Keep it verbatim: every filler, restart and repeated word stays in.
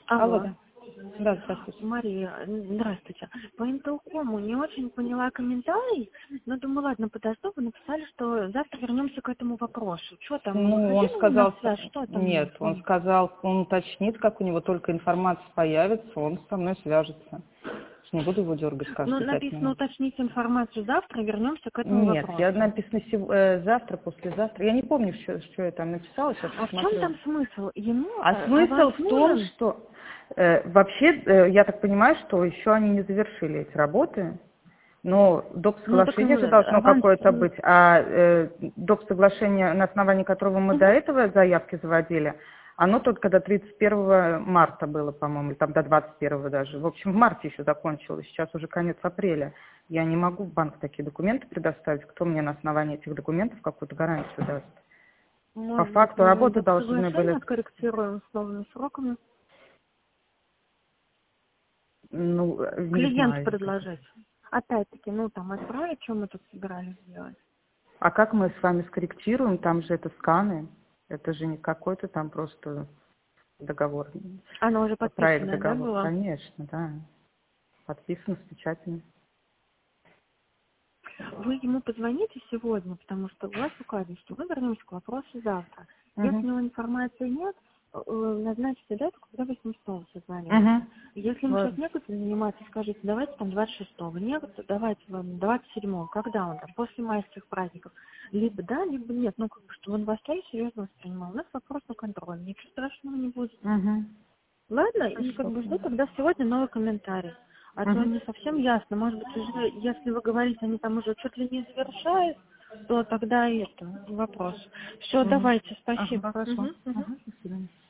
Алло, Алло, да. Да, здравствуйте. Мария, м, здравствуйте. По Интелкому не очень поняла комментарий, но думаю, ладно, подожду, вы написали, что завтра вернемся к этому вопросу. Что там, Ну, он выходили вы на сказал, связь, что там? нет, он сказал, он уточнит, как у него только информация появится, он со мной свяжется. Не буду его дергать Ну, каждые пять написано минут. уточнить информацию завтра, вернемся к этому Нет, я вопросу. написано сев- э, завтра, послезавтра. Я не помню, что, что я там написала, сейчас А в чем посмотрю. там смысл? Ему А э, смысл аванс в том, нужен? что э, вообще, э, я так понимаю, что еще они не завершили эти работы, но доп. Ну, так Соглашение же м, должно аванс... какое-то м, быть, а э, доп. Соглашение, на основании которого мы до мгм. этого заявки заводили, оно только до тридцать первого марта было, по-моему, или там до двадцать первого даже. В общем, в марте еще закончилось, сейчас уже конец апреля. Я не могу в банк такие документы предоставить, кто мне на основании этих документов какую-то гарантию даст. По Может быть, факту мы работы доп. должны Соглашение были, откорректируем с новыми сроками? ну, не Клиенту знаю. предложить. Опять-таки, ну, там отправить, что мы тут собирались сделать. А как мы с вами скорректируем? Там же это сканы. Это же не какой-то там просто договор. Она уже Проект подписанная, да, договор. была? Конечно, да. Подписан с печатями. Вы ему позвоните сегодня, потому что у вас указано, что мы вернемся к вопросу завтра. Если Угу. у него информации нет, э, назначьте дату, когда вы с ним снова созвонимся. Угу. Если ему сейчас Ладно. некуда заниматься, скажите, давайте там двадцать шестого, нет, давайте вам двадцать седьмого, когда он там, после майских праздников. Либо да, либо нет, ну, как бы, чтобы он вас тоже серьезно воспринимал. У нас вопрос на контроль, ничего страшного не будет. Угу. Ладно, и как Хорошо. бы жду тогда сегодня новый комментарий. А то Угу. не совсем ясно. Может быть, уже, если вы говорите, они там уже чуть ли не завершают, то тогда это вопрос. Все, Угу. давайте, Ага, спасибо. хорошо. Мгм, мгм. Ага, до свидания.